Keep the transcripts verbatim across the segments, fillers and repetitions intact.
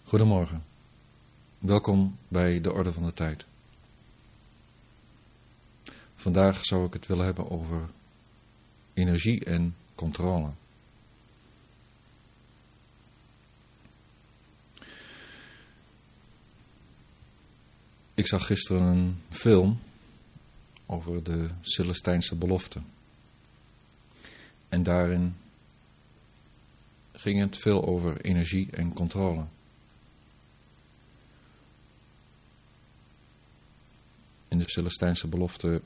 Goedemorgen. Welkom bij de Orde van de Tijd. Vandaag zou ik het willen hebben over energie en controle. Ik zag gisteren een film over de Celestijnse belofte. En daarin ging het veel over energie en controle. In de Celestijnse belofte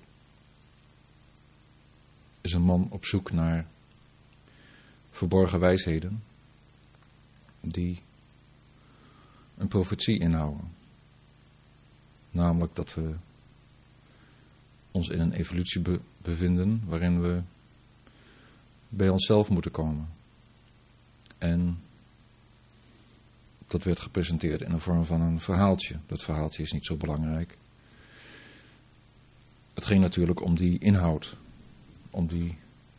is een man op zoek naar verborgen wijsheden die een profetie inhouden. Namelijk dat we ons in een evolutie be- bevinden waarin we bij onszelf moeten komen. En dat werd gepresenteerd in de vorm van een verhaaltje. Dat verhaaltje is niet zo belangrijk. Het ging natuurlijk om die inhoud, om die,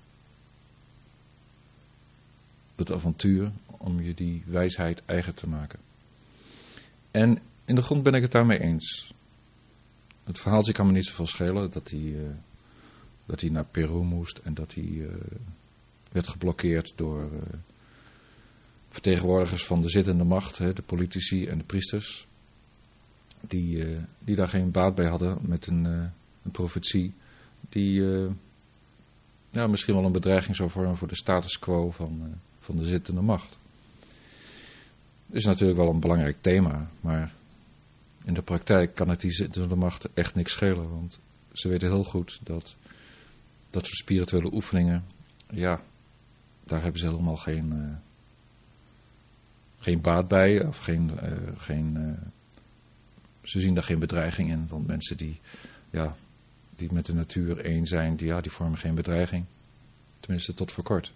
het avontuur, om je die wijsheid eigen te maken. En in de grond ben ik het daarmee eens. Het verhaaltje kan me niet zoveel schelen, dat hij, uh, dat hij naar Peru moest en dat hij uh, werd geblokkeerd door uh, vertegenwoordigers van de zittende macht, hè, de politici en de priesters, die, uh, die daar geen baat bij hadden met een... Uh, Een profetie die uh, ja, misschien wel een bedreiging zou vormen voor de status quo van, uh, van de zittende macht. Het is natuurlijk wel een belangrijk thema, maar in de praktijk kan het die zittende macht echt niks schelen. Want ze weten heel goed dat dat soort spirituele oefeningen, ja, daar hebben ze helemaal geen, uh, geen baat bij. Of geen, uh, geen, uh, ze zien daar geen bedreiging in, want mensen die... Ja, die met de natuur één zijn, die, ja, die vormen geen bedreiging. Tenminste, tot voor kort.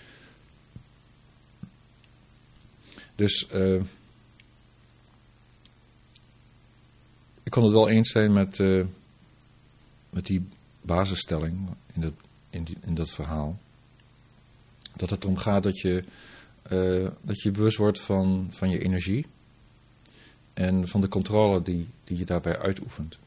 Dus, uh, ik kon het wel eens zijn met, uh, met die basisstelling in, de, in, die, in dat verhaal. Dat het erom gaat dat je, uh, dat je bewust wordt van, van je energie. En van de controle die, die je daarbij uitoefent.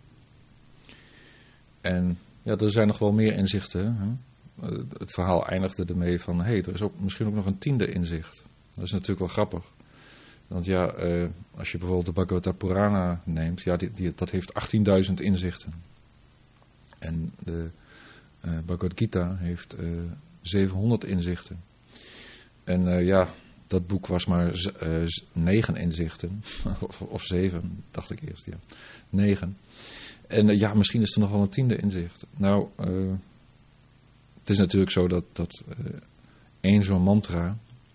En ja, er zijn nog wel meer inzichten. Hè? Het verhaal eindigde ermee van, hé, hey, er is ook misschien ook nog een tiende inzicht. Dat is natuurlijk wel grappig. Want ja, eh, als je bijvoorbeeld de Bhagavata Purana neemt, ja, die, die, dat heeft achttienduizend inzichten. En de uh, Bhagavad Gita heeft uh, zevenhonderd inzichten. En uh, ja, dat boek was maar z- uh, negen inzichten. of, of zeven, dacht ik eerst, ja. Negen. En uh, ja, misschien is er nog wel een tiende inzicht. Nou, uh, het is natuurlijk zo dat, dat uh, één zo'n mantra,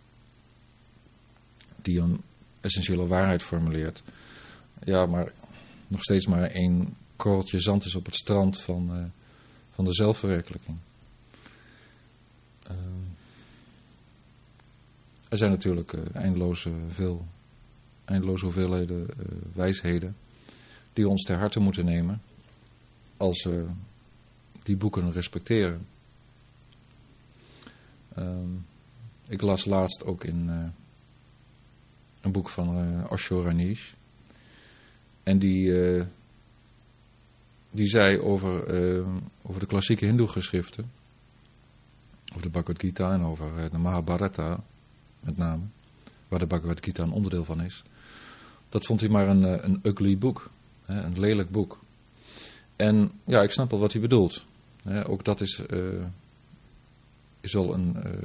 die een essentiële waarheid formuleert, ja, maar nog steeds maar één korreltje zand is op het strand van, uh, van de zelfverwerkelijking. Uh, er zijn natuurlijk uh, eindeloze, veel, eindeloze hoeveelheden uh, wijsheden die we ons ter harte moeten nemen als we die boeken respecteren. Um, ik las laatst ook in uh, een boek van uh, Osho Ranish. En die, uh, die zei over, uh, over de klassieke hindoe geschriften, over de Bhagavad Gita en over uh, de Mahabharata met name, waar de Bhagavad Gita een onderdeel van is. Dat vond hij maar een, een ugly boek. Hè, een lelijk boek. En ja, ik snap wel wat hij bedoelt. Hè, ook dat is, uh, is wel een uh,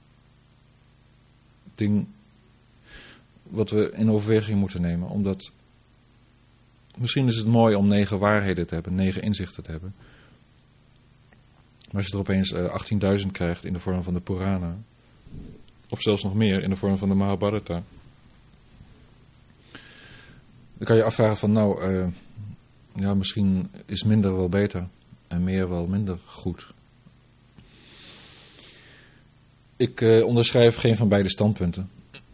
ding wat we in overweging moeten nemen. Omdat misschien is het mooi om negen waarheden te hebben, negen inzichten te hebben. Maar als je er opeens uh, achttienduizend krijgt in de vorm van de Purana, of zelfs nog meer in de vorm van de Mahabharata, dan kan je afvragen van nou, uh, ja, misschien is minder wel beter en meer wel minder goed. Ik uh, onderschrijf geen van beide standpunten.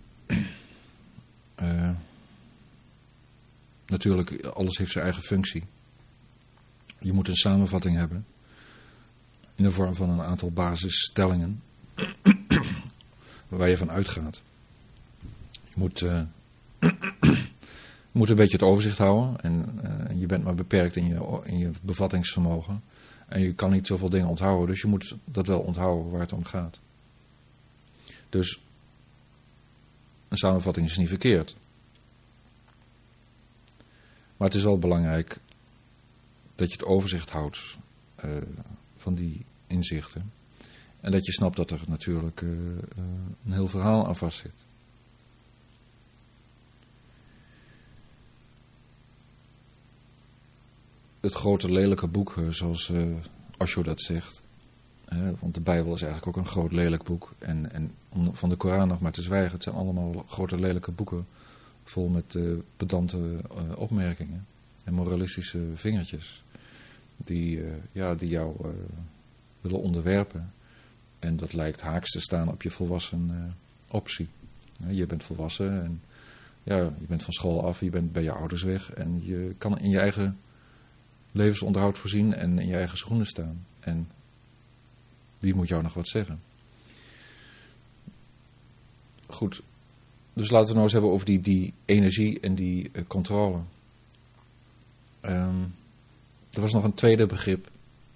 Uh, natuurlijk, alles heeft zijn eigen functie. Je moet een samenvatting hebben in de vorm van een aantal basisstellingen waar je van uitgaat. Je moet... Uh, Je moet een beetje het overzicht houden en uh, je bent maar beperkt in je, in je bevattingsvermogen. En je kan niet zoveel dingen onthouden, dus je moet dat wel onthouden waar het om gaat. Dus een samenvatting is niet verkeerd. Maar het is wel belangrijk dat je het overzicht houdt uh, van die inzichten. En dat je snapt dat er natuurlijk uh, uh, een heel verhaal aan vast zit. Het grote lelijke boek, zoals uh, Osho dat zegt. Uh, want de Bijbel is eigenlijk ook een groot lelijk boek. En, en om van de Koran nog maar te zwijgen, het zijn allemaal grote lelijke boeken. Vol met uh, pedante uh, opmerkingen en moralistische vingertjes. Die, uh, ja, die jou uh, willen onderwerpen. En dat lijkt haaks te staan op je volwassen uh, optie. Uh, je bent volwassen en ja, je bent van school af, je bent bij je ouders weg. En je kan in je eigen levensonderhoud voorzien en in je eigen schoenen staan. En wie moet jou nog wat zeggen? Goed, dus laten we nou eens hebben over die, die energie en die uh, controle. Um, er was nog een tweede begrip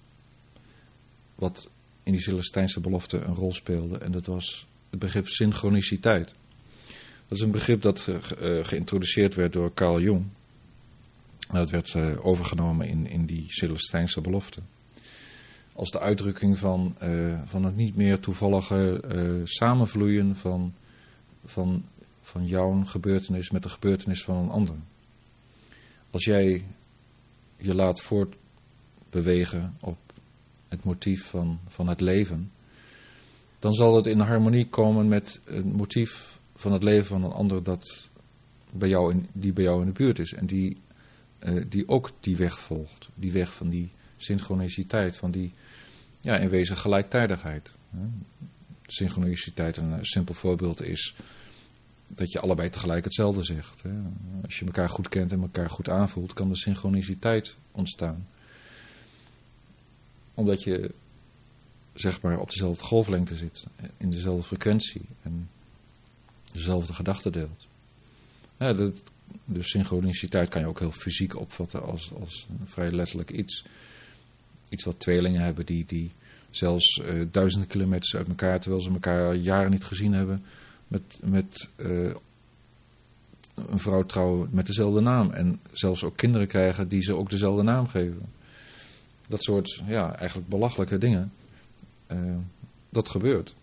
wat in die Celestijnse belofte een rol speelde. En dat was het begrip synchroniciteit. Dat is een begrip dat uh, geïntroduceerd werd door Carl Jung. En dat werd uh, overgenomen in, in die Celestijnse belofte. Als de uitdrukking van, uh, van het niet meer toevallige uh, samenvloeien van, van, van jouw gebeurtenis met de gebeurtenis van een ander. Als jij je laat voortbewegen op het motief van, van het leven, dan zal het in harmonie komen met het motief van het leven van een ander dat bij jou in, die bij jou in de buurt is. En die, uh, die ook die weg volgt. Die weg van die synchroniciteit, van die ja, in wezen gelijktijdigheid. Synchroniciteit, een simpel voorbeeld is dat je allebei tegelijk hetzelfde zegt. Als je elkaar goed kent en elkaar goed aanvoelt, kan de synchroniciteit ontstaan. Omdat je zeg maar op dezelfde golflengte zit, in dezelfde frequentie en dezelfde gedachten deelt. Ja, de, de synchroniciteit kan je ook heel fysiek opvatten als, als een vrij letterlijk iets. Iets wat tweelingen hebben die, die zelfs uh, duizenden kilometers uit elkaar, terwijl ze elkaar jaren niet gezien hebben, met, met uh, een vrouw trouwen met dezelfde naam. En zelfs ook kinderen krijgen die ze ook dezelfde naam geven. Dat soort, ja, eigenlijk belachelijke dingen. Uh, dat gebeurt.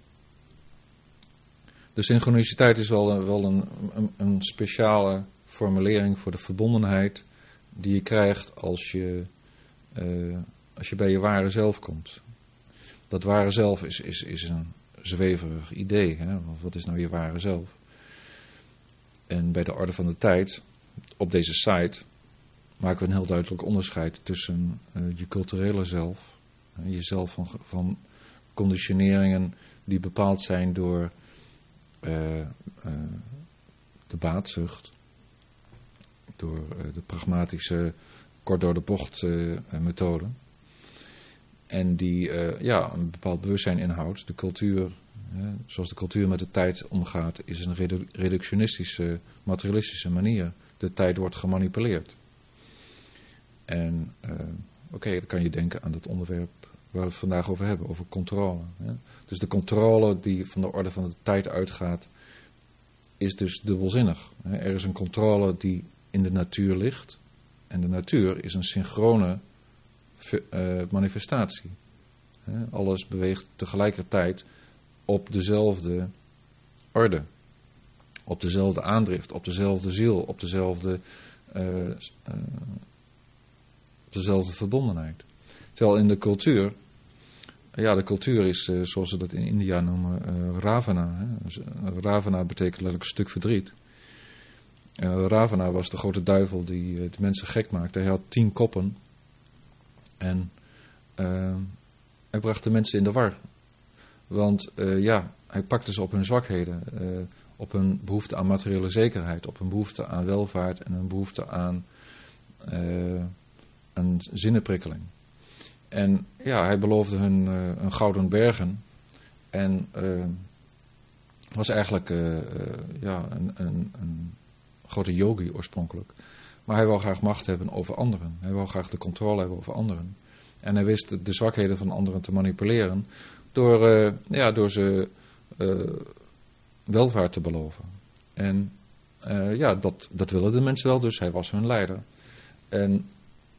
De synchroniciteit is wel, wel een, een, een speciale formulering voor de verbondenheid die je krijgt als je, uh, als je bij je ware zelf komt. Dat ware zelf is, is, is een zweverig idee. Hè? Wat is nou je ware zelf? En bij de orde van de tijd, op deze site, maken we een heel duidelijk onderscheid tussen uh, je culturele zelf, uh, jezelf van, van conditioneringen die bepaald zijn door uh, uh, de baatzucht, door uh, de pragmatische kort door de bocht uh, methode. En die uh, ja, een bepaald bewustzijn inhoudt. De cultuur, uh, zoals de cultuur met de tijd omgaat, is een redu- reductionistische, materialistische manier. De tijd wordt gemanipuleerd. En uh, oké, okay, dan kan je denken aan het onderwerp waar we het vandaag over hebben, over controle. Hè? Dus de controle die van de orde van de tijd uitgaat, is dus dubbelzinnig. Hè? Er is een controle die in de natuur ligt. En de natuur is een synchrone uh, manifestatie. Hè? Alles beweegt tegelijkertijd op dezelfde orde. Op dezelfde aandrift, op dezelfde ziel, op dezelfde... Uh, uh, dezelfde verbondenheid. Terwijl in de cultuur, ja, de cultuur is, uh, zoals ze dat in India noemen, uh, Ravana. Hè. Dus, uh, Ravana betekent letterlijk een stuk verdriet. Uh, Ravana was de grote duivel die uh, de mensen gek maakte. Hij had tien koppen. En uh, hij bracht de mensen in de war. Want uh, ja, hij pakte ze op hun zwakheden. Uh, op hun behoefte aan materiële zekerheid. Op hun behoefte aan welvaart en een behoefte aan... Uh, een zinnenprikkeling. En ja, hij beloofde hun uh, een gouden bergen. En uh, was eigenlijk uh, uh, ja, een, een, een grote yogi oorspronkelijk. Maar hij wou graag macht hebben over anderen. Hij wou graag de controle hebben over anderen. En hij wist de, de zwakheden van anderen te manipuleren door, uh, ja, door ze uh, welvaart te beloven. En uh, ja, dat, dat willen de mensen wel, dus hij was hun leider. En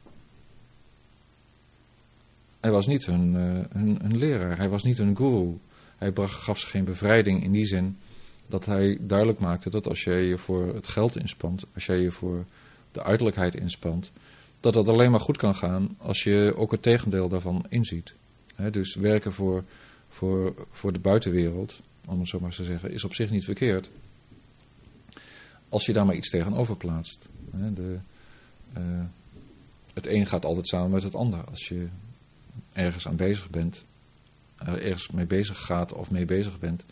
hij was niet hun, uh, hun, hun leraar, hij was niet hun guru. Hij bracht, gaf ze geen bevrijding in die zin dat hij duidelijk maakte dat als jij je voor het geld inspant, als jij je voor de uiterlijkheid inspant, dat dat alleen maar goed kan gaan als je ook het tegendeel daarvan inziet. He, dus werken voor, voor, voor de buitenwereld, om het zo maar te zeggen, is op zich niet verkeerd. Als je daar maar iets tegenover plaatst. He, de, uh, het een gaat altijd samen met het ander. Als je ergens aan bezig bent, ergens mee bezig gaat of mee bezig bent,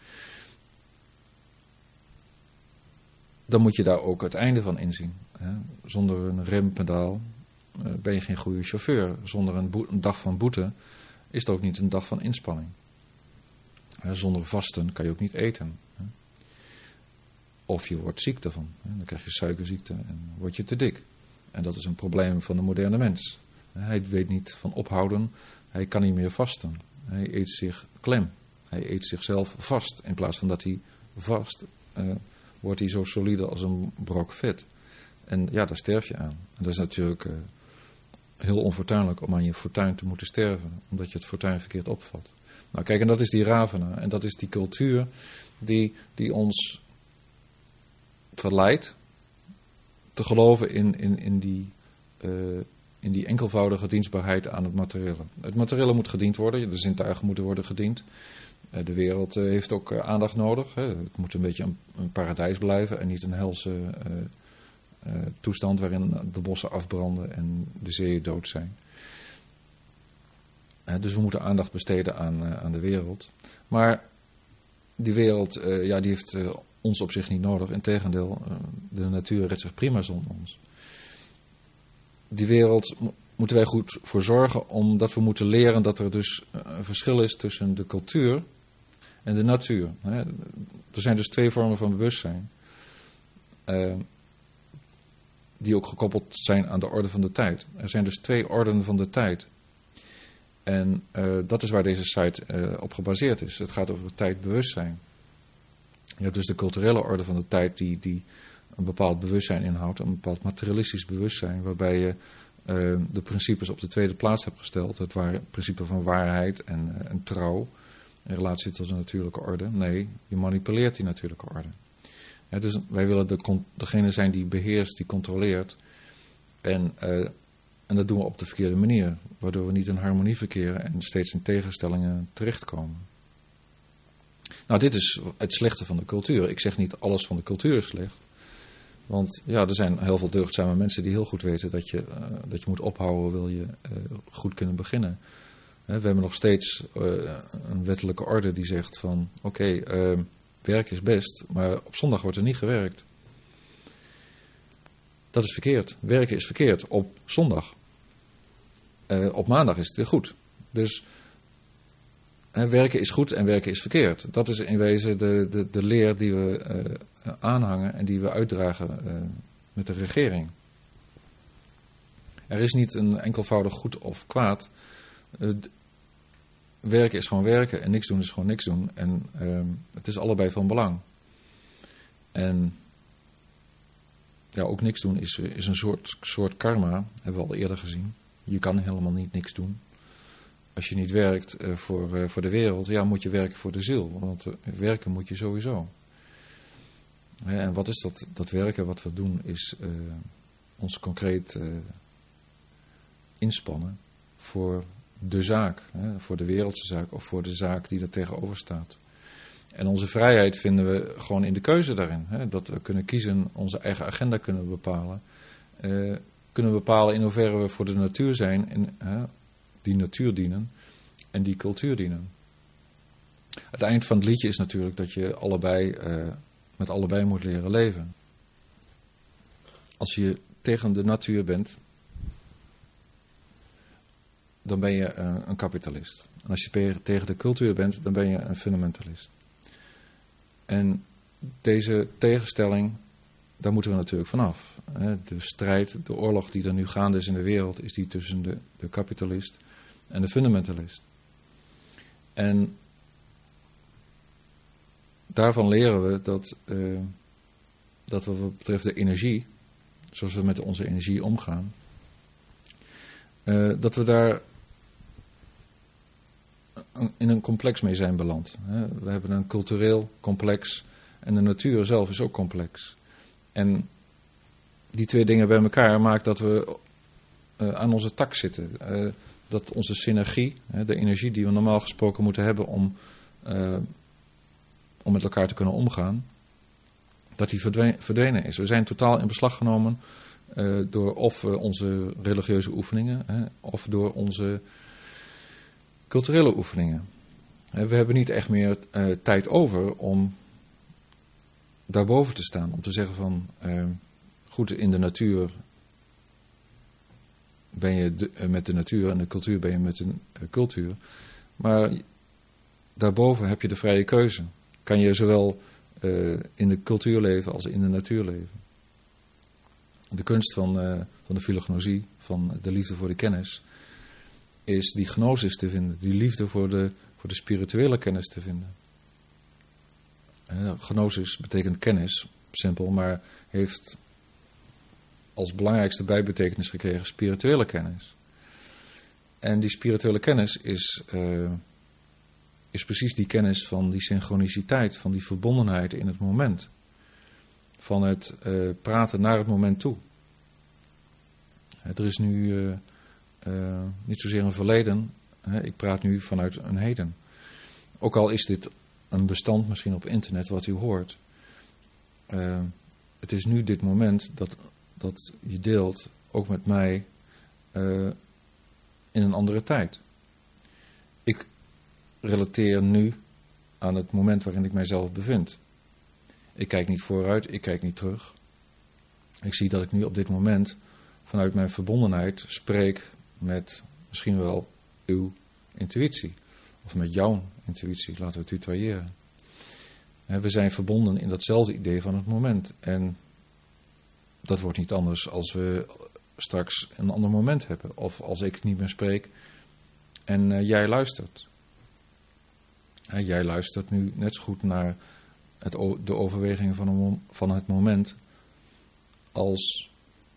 dan moet je daar ook het einde van inzien. Hè. Zonder een rempedaal uh, ben je geen goede chauffeur. Zonder een, boe- een dag van boete is het ook niet een dag van inspanning. Hè, zonder vasten kan je ook niet eten. Hè. Of je wordt ziek daarvan. Hè. Dan krijg je suikerziekte en word je te dik. En dat is een probleem van de moderne mens. Hij weet niet van ophouden. Hij kan niet meer vasten. Hij eet zich klem. Hij eet zichzelf vast. In plaats van dat hij vast, uh, wordt hij zo solide als een brok vet. En ja, daar sterf je aan. En dat is natuurlijk uh, heel onfortuinlijk om aan je fortuin te moeten sterven. Omdat je het fortuin verkeerd opvat. Nou kijk, en dat is die Ravana. En dat is die cultuur die, die ons verleidt te geloven in, in, in die... Uh, in die enkelvoudige dienstbaarheid aan het materiële. Het materiële moet gediend worden, de zintuigen moeten worden gediend. De wereld heeft ook aandacht nodig. Het moet een beetje een, een paradijs blijven en niet een helse uh, uh, toestand waarin de bossen afbranden en de zeeën dood zijn. Dus we moeten aandacht besteden aan, uh, aan de wereld. Maar die wereld uh, ja, die heeft uh, ons op zich niet nodig. Integendeel, uh, de natuur redt zich prima zonder ons. Die wereld moeten wij goed voor zorgen, omdat we moeten leren dat er dus een verschil is tussen de cultuur en de natuur. Er zijn dus twee vormen van bewustzijn, uh, die ook gekoppeld zijn aan de orde van de tijd. Er zijn dus twee orden van de tijd. En uh, dat is waar deze site uh, op gebaseerd is. Het gaat over het tijdbewustzijn. Je hebt dus de culturele orde van de tijd die... die een bepaald bewustzijn inhoudt, een bepaald materialistisch bewustzijn, waarbij je uh, de principes op de tweede plaats hebt gesteld. Het waar, principe van waarheid en, uh, en trouw in relatie tot de natuurlijke orde. Nee, je manipuleert die natuurlijke orde. Ja, dus wij willen de, degene zijn die beheerst, die controleert. En, uh, en dat doen we op de verkeerde manier, waardoor we niet in harmonie verkeren en steeds in tegenstellingen terechtkomen. Nou, dit is het slechte van de cultuur. Ik zeg niet alles van de cultuur is slecht. Want ja, er zijn heel veel deugdzame mensen die heel goed weten dat je, uh, dat je moet ophouden, wil je uh, goed kunnen beginnen. He, we hebben nog steeds uh, een wettelijke orde die zegt van oké, okay, uh, werk is best, maar op zondag wordt er niet gewerkt. Dat is verkeerd. Werken is verkeerd op zondag. Uh, op maandag is het weer goed. Dus uh, werken is goed en werken is verkeerd. Dat is in wezen de, de, de leer die we uh, aanhangen en die we uitdragen uh, met de regering. Er is niet een enkelvoudig goed of kwaad. Uh, werken is gewoon werken en niks doen is gewoon niks doen. En uh, het is allebei van belang. En ja, ook niks doen is, is een soort, soort karma, hebben we al eerder gezien. Je kan helemaal niet niks doen. Als je niet werkt uh, voor, uh, voor de wereld, ja, moet je werken voor de ziel. Want uh, werken moet je sowieso. He, en wat is dat, dat werken wat we doen is uh, ons concreet uh, inspannen voor de zaak. Hè, voor de wereldse zaak of voor de zaak die er tegenover staat. En onze vrijheid vinden we gewoon in de keuze daarin. Hè, dat we kunnen kiezen, onze eigen agenda kunnen bepalen. Uh, kunnen bepalen in hoeverre we voor de natuur zijn en uh, die natuur dienen en die cultuur dienen. Het eind van het liedje is natuurlijk dat je allebei... Uh, met allebei moet leren leven. Als je tegen de natuur bent, dan ben je uh, een kapitalist. En als je tegen de cultuur bent, dan ben je een fundamentalist. En deze tegenstelling daar moeten we natuurlijk vanaf. De strijd, de oorlog die er nu gaande is in de wereld, is die tussen de, de kapitalist en de fundamentalist. En daarvan leren we dat, uh, dat we wat betreft de energie, zoals we met onze energie omgaan, uh, dat we daar in een complex mee zijn beland. We hebben een cultureel complex en de natuur zelf is ook complex. En die twee dingen bij elkaar maakt dat we uh, aan onze tak zitten. Uh, dat onze synergie, uh, de energie die we normaal gesproken moeten hebben om, uh, om met elkaar te kunnen omgaan, dat die verdwenen, verdwenen is. We zijn totaal in beslag genomen uh, door of uh, onze religieuze oefeningen, uh, of door onze culturele oefeningen. Uh, we hebben niet echt meer uh, tijd over om daarboven te staan. Om te zeggen van, uh, goed, in de natuur ben je de, uh, met de natuur en de cultuur ben je met de uh, cultuur. Maar daarboven heb je de vrije keuze. Kan je zowel uh, in de cultuur leven als in de natuur leven. De kunst van, uh, van de filognosie, van de liefde voor de kennis, is die gnosis te vinden. Die liefde voor de, voor de spirituele kennis te vinden. Uh, gnosis betekent kennis, simpel, maar heeft als belangrijkste bijbetekenis gekregen spirituele kennis. En die spirituele kennis is, uh, is precies die kennis van die synchroniciteit, van die verbondenheid in het moment. Van het uh, praten naar het moment toe. Uh, er is nu uh, uh, niet zozeer een verleden, uh, ik praat nu vanuit een heden. Ook al is dit een bestand misschien op internet wat u hoort. Uh, het is nu dit moment dat, dat je deelt, ook met mij, uh, in een andere tijd. Ik relateer nu aan het moment waarin ik mijzelf bevind. Ik kijk niet vooruit, ik kijk niet terug. Ik zie dat ik nu op dit moment vanuit mijn verbondenheid spreek met misschien wel uw intuïtie. Of met jouw intuïtie, laten we het tutoyeren. We zijn verbonden in datzelfde idee van het moment. En dat wordt niet anders als we straks een ander moment hebben. Of als ik niet meer spreek en uh, jij luistert. Uh, jij luistert nu net zo goed naar het, de overwegingen van, een, van het moment als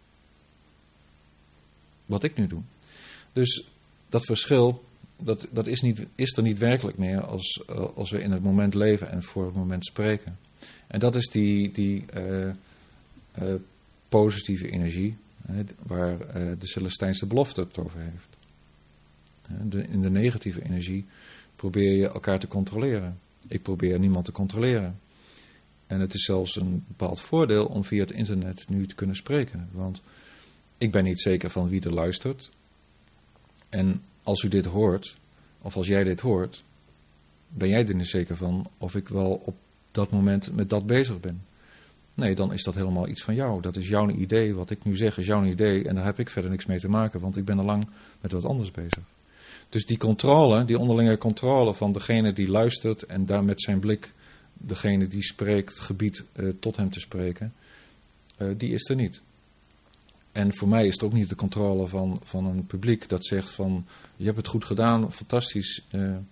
wat ik nu doe. Dus dat verschil, dat, dat is, niet, is er niet werkelijk meer als, uh, als we in het moment leven en voor het moment spreken. En dat is die, die uh, uh, positieve energie, hè, waar uh, de Celestijnse belofte het over heeft. De, in de negatieve energie probeer je elkaar te controleren. Ik probeer niemand te controleren. En het is zelfs een bepaald voordeel om via het internet nu te kunnen spreken. Want ik ben niet zeker van wie er luistert. En als u dit hoort, of als jij dit hoort, ben jij er niet zeker van of ik wel op dat moment met dat bezig ben. Nee, dan is dat helemaal iets van jou. Dat is jouw idee. Wat ik nu zeg is jouw idee. En daar heb ik verder niks mee te maken, want ik ben al lang met wat anders bezig. Dus die controle, die onderlinge controle van degene die luistert en daar met zijn blik degene die spreekt, gebied uh, tot hem te spreken, uh, die is er niet. En voor mij is het ook niet de controle van, van een publiek dat zegt van, je hebt het goed gedaan, fantastisch, uh, uh,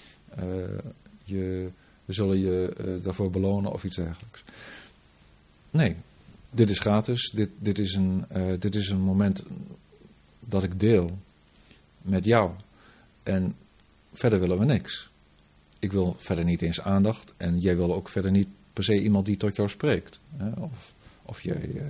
je, we zullen je uh, daarvoor belonen of iets dergelijks. Nee, dit is gratis, dit, dit, is een, uh, dit is een moment dat ik deel met jou. En verder willen we niks. Ik wil verder niet eens aandacht en jij wil ook verder niet per se iemand die tot jou spreekt. Hè? Of, of jij... Uh,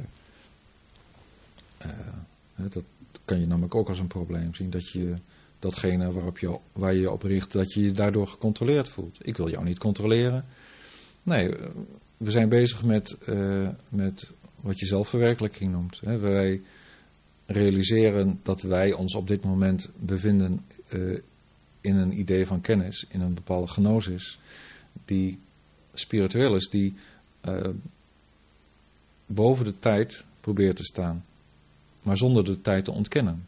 Uh, dat kan je namelijk ook als een probleem zien. Dat je datgene waarop je, waar je je op richt, dat je je daardoor gecontroleerd voelt. Ik wil jou niet controleren. Nee, we zijn bezig met, uh, met wat je zelfverwerkelijking noemt. Hè. Wij realiseren dat wij ons op dit moment bevinden uh, in een idee van kennis, in een bepaalde gnosis, die spiritueel is, die uh, boven de tijd probeert te staan. Maar zonder de tijd te ontkennen.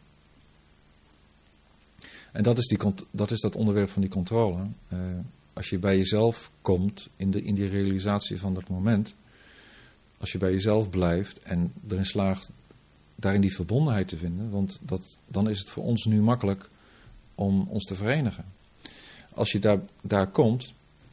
En dat is, die, dat, is dat onderwerp van die controle. Uh, als je bij jezelf komt in, de, in die realisatie van dat moment. als je bij jezelf blijft en erin slaagt daarin die verbondenheid te vinden, want dat, dan is het voor ons nu makkelijk om ons te verenigen. Als je daar, daar komt,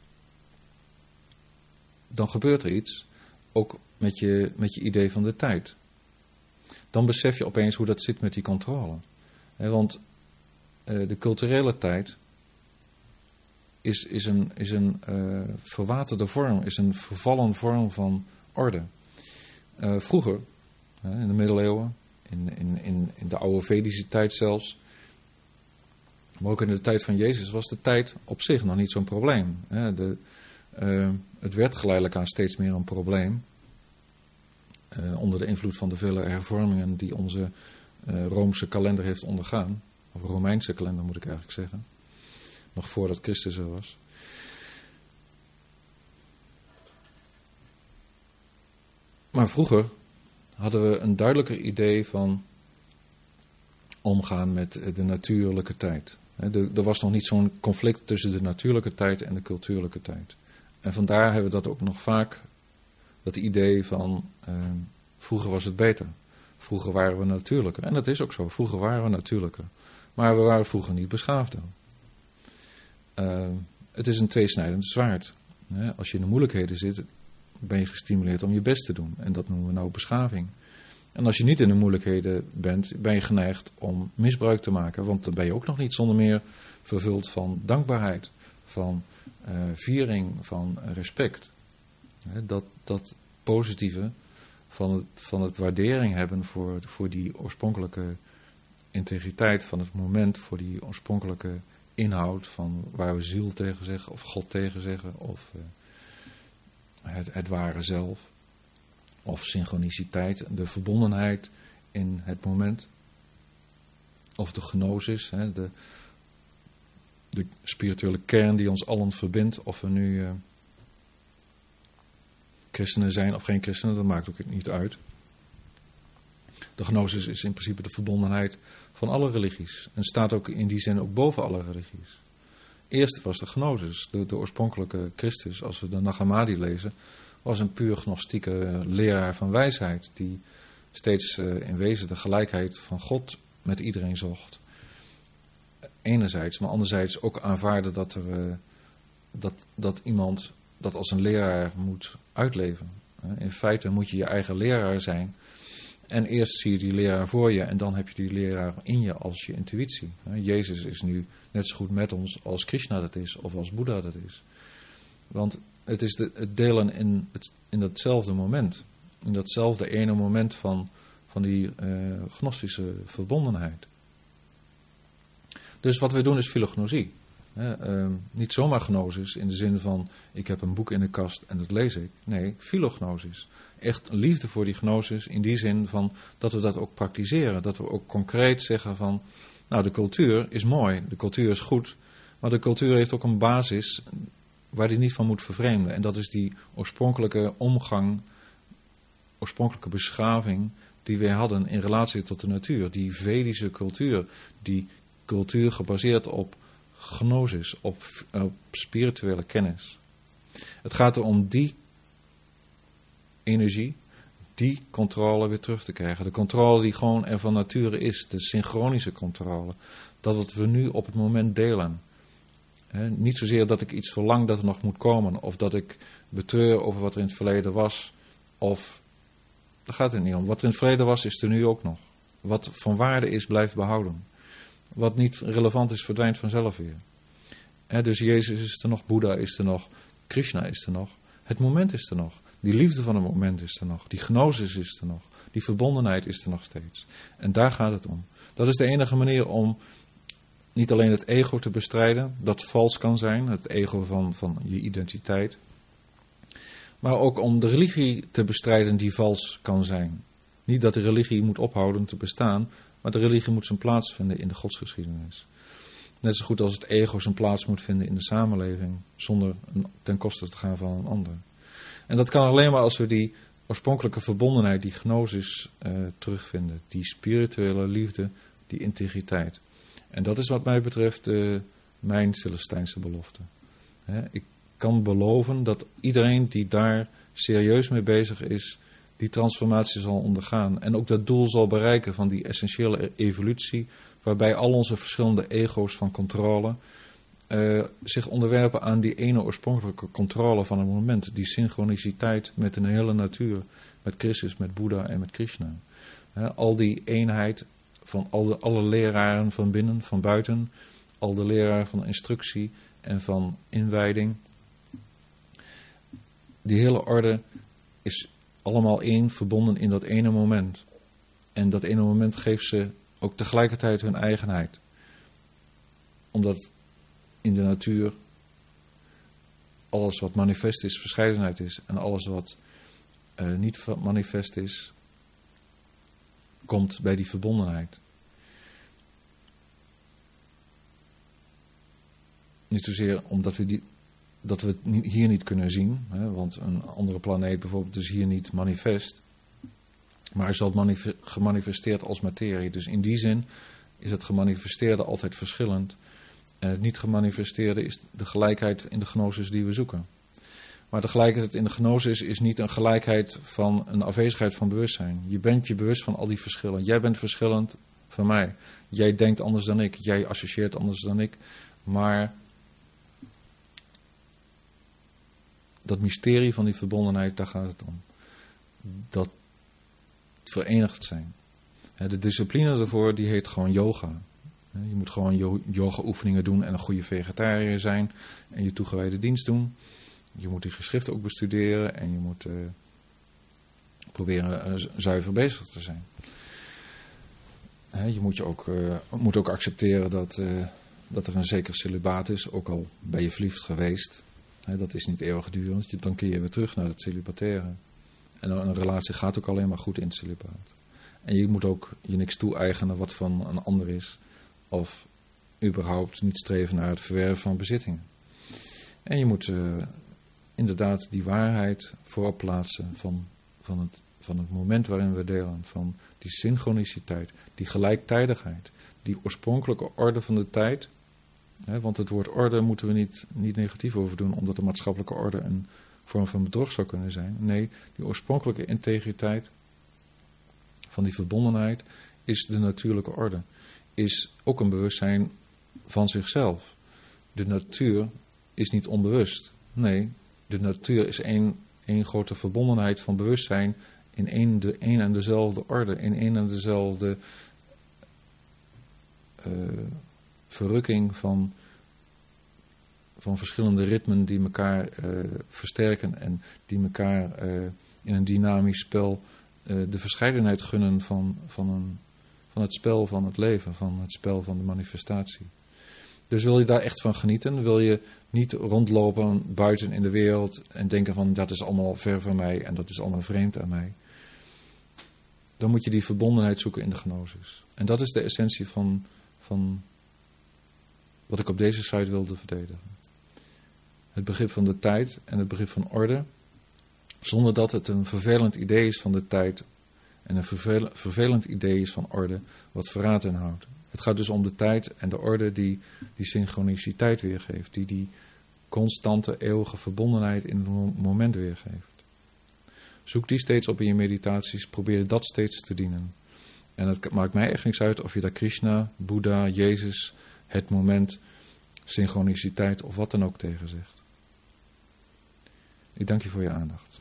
dan gebeurt er iets, ook met je, met je idee van de tijd. Dan besef je opeens hoe dat zit met die controle. He, want uh, de culturele tijd is, is een, is een uh, verwaterde vorm, is een vervallen vorm van orde. Uh, vroeger, uh, in de middeleeuwen, in, in, in, in de oude Vedische tijd zelfs, maar ook in de tijd van Jezus was de tijd op zich nog niet zo'n probleem. He, de, uh, het werd geleidelijk aan steeds meer een probleem. Uh, onder de invloed van de vele hervormingen die onze uh, Roomse kalender heeft ondergaan. Of Romeinse kalender moet ik eigenlijk zeggen. Nog voordat Christus er was. Maar vroeger hadden we een duidelijker idee van omgaan met de natuurlijke tijd. Er was nog niet zo'n conflict tussen de natuurlijke tijd en de cultuurlijke tijd. En vandaar hebben we dat ook nog vaak, dat idee van uh, vroeger was het beter. Vroeger waren we natuurlijker. En dat is ook zo, vroeger waren we natuurlijker. Maar we waren vroeger niet beschaafder. Uh, het is een tweesnijdend zwaard. Als je in de moeilijkheden zit, ben je gestimuleerd om je best te doen. En dat noemen we nou beschaving. En als je niet in de moeilijkheden bent, ben je geneigd om misbruik te maken. Want dan ben je ook nog niet zonder meer vervuld van dankbaarheid, van uh, viering, van respect. Dat, dat positieve van het, van het waardering hebben voor, voor die oorspronkelijke integriteit van het moment, voor die oorspronkelijke inhoud van waar we ziel tegen zeggen of God tegen zeggen of uh, het, het ware zelf. Of synchroniciteit, de verbondenheid in het moment. Of de gnosis, hè, de, de spirituele kern die ons allen verbindt. Of we nu uh, christenen zijn of geen christenen, dat maakt ook niet uit. De gnosis is in principe de verbondenheid van alle religies. En staat ook in die zin ook boven alle religies. Eerst was de gnosis, de, de oorspronkelijke Christus, als we de Nag Hammadi lezen, was een puur gnostieke leraar van wijsheid, die steeds uh, in wezen de gelijkheid van God met iedereen zocht. Enerzijds, maar anderzijds ook aanvaarde dat, er, uh, dat, dat iemand dat als een leraar moet uitleven. Uh, in feite moet je je eigen leraar zijn. En eerst zie je die leraar voor je en dan heb je die leraar in je als je intuïtie. Uh, Jezus is nu net zo goed met ons als Krishna dat is of als Boeddha dat is. Want het is de, het delen in, het, in datzelfde moment. In datzelfde ene moment van, van die uh, gnostische verbondenheid. Dus wat we doen is filognosie. He, uh, niet zomaar gnosis in de zin van ik heb een boek in de kast en dat lees ik. Nee, filognosis. Echt liefde voor die gnosis in die zin van dat we dat ook praktiseren. Dat we ook concreet zeggen van nou de cultuur is mooi, de cultuur is goed. Maar de cultuur heeft ook een basis waar die niet van moet vervreemden. En dat is die oorspronkelijke omgang, oorspronkelijke beschaving die wij hadden in relatie tot de natuur. Die Vedische cultuur, die cultuur gebaseerd op gnosis, op, op spirituele kennis. Het gaat er om die energie, die controle weer terug te krijgen. De controle die gewoon er van nature is, de synchronische controle. Dat wat we nu op het moment delen. He, niet zozeer dat ik iets verlang dat er nog moet komen, of dat ik betreur over wat er in het verleden was, of, daar gaat het niet om. Wat er in het verleden was, is er nu ook nog. Wat van waarde is, blijft behouden. Wat niet relevant is, verdwijnt vanzelf weer. He, dus Jezus is er nog, Boeddha is er nog, Krishna is er nog. Het moment is er nog. Die liefde van het moment is er nog. Die gnosis is er nog. Die verbondenheid is er nog steeds. En daar gaat het om. Dat is de enige manier om niet alleen het ego te bestrijden, dat vals kan zijn, het ego van, van je identiteit. Maar ook om de religie te bestrijden die vals kan zijn. Niet dat de religie moet ophouden te bestaan, maar de religie moet zijn plaats vinden in de godsgeschiedenis. Net zo goed als het ego zijn plaats moet vinden in de samenleving, zonder ten koste te gaan van een ander. En dat kan alleen maar als we die oorspronkelijke verbondenheid, die gnosis, uh, terugvinden. Die spirituele liefde, die integriteit. En dat is wat mij betreft uh, mijn Celestijnse belofte. He, ik kan beloven dat iedereen die daar serieus mee bezig is, die transformatie zal ondergaan. En ook dat doel zal bereiken van die essentiële evolutie, waarbij al onze verschillende ego's van controle uh, zich onderwerpen aan die ene oorspronkelijke controle van het moment. Die synchroniciteit met de hele natuur, met Christus, met Boeddha en met Krishna. Uh, al die eenheid van al de, alle leraren van binnen, van buiten, al de leraren van instructie en van inwijding. Die hele orde is allemaal één, verbonden in dat ene moment. En dat ene moment geeft ze ook tegelijkertijd hun eigenheid. Omdat in de natuur alles wat manifest is, verscheidenheid is. En alles wat uh, niet manifest is, komt bij die verbondenheid. Niet zozeer omdat we, die, dat we het hier niet kunnen zien. Hè, want een andere planeet bijvoorbeeld is hier niet manifest. Maar is dat manif- gemanifesteerd als materie. Dus in die zin is het gemanifesteerde altijd verschillend. En het niet gemanifesteerde is de gelijkheid in de gnosis die we zoeken. Maar de gelijkheid in de gnosis is niet een gelijkheid van een afwezigheid van bewustzijn. Je bent je bewust van al die verschillen. Jij bent verschillend van mij. Jij denkt anders dan ik. Jij associeert anders dan ik. Maar dat mysterie van die verbondenheid, daar gaat het om. Dat verenigd zijn. De discipline daarvoor, die heet gewoon yoga. Je moet gewoon yoga oefeningen doen en een goede vegetariër zijn. En je toegewijde dienst doen. Je moet die geschriften ook bestuderen. En je moet uh, proberen uh, zuiver bezig te zijn. Uh, je moet, je ook, uh, moet ook accepteren dat, uh, dat er een zeker celibaat is. Ook al ben je verliefd geweest. Uh, dat is niet eeuwigdurend. Dan keer je weer terug naar het celibataire. En een relatie gaat ook alleen maar goed in het celibaat. En je moet ook je niks toe-eigenen wat van een ander is. Of überhaupt niet streven naar het verwerven van bezittingen. En je moet uh, inderdaad die waarheid voorop plaatsen van, van, het, van het moment waarin we delen. Van die synchroniciteit, die gelijktijdigheid, die oorspronkelijke orde van de tijd. Hè, want het woord orde moeten we niet, niet negatief over doen, omdat de maatschappelijke orde een vorm van bedrog zou kunnen zijn. Nee, die oorspronkelijke integriteit van die verbondenheid is de natuurlijke orde. Is ook een bewustzijn van zichzelf. De natuur is niet onbewust. Nee, de natuur is één, één grote verbondenheid van bewustzijn in één, de, één en dezelfde orde, in één en dezelfde uh, verrukking van, van verschillende ritmen die elkaar uh, versterken en die elkaar uh, in een dynamisch spel uh, de verscheidenheid gunnen van, van, een, van het spel van het leven, van het spel van de manifestatie. Dus wil je daar echt van genieten? Wil je niet rondlopen buiten in de wereld en denken van dat is allemaal ver van mij en dat is allemaal vreemd aan mij? Dan moet je die verbondenheid zoeken in de gnosis. En dat is de essentie van, van wat ik op deze site wilde verdedigen. Het begrip van de tijd en het begrip van orde, zonder dat het een vervelend idee is van de tijd en een vervel, vervelend idee is van orde wat verraad inhoudt. Het gaat dus om de tijd en de orde die die synchroniciteit weergeeft, die die constante, eeuwige verbondenheid in het moment weergeeft. Zoek die steeds op in je meditaties, probeer dat steeds te dienen. En het maakt mij echt niks uit of je daar Krishna, Boeddha, Jezus, het moment, synchroniciteit of wat dan ook tegen zegt. Ik dank je voor je aandacht.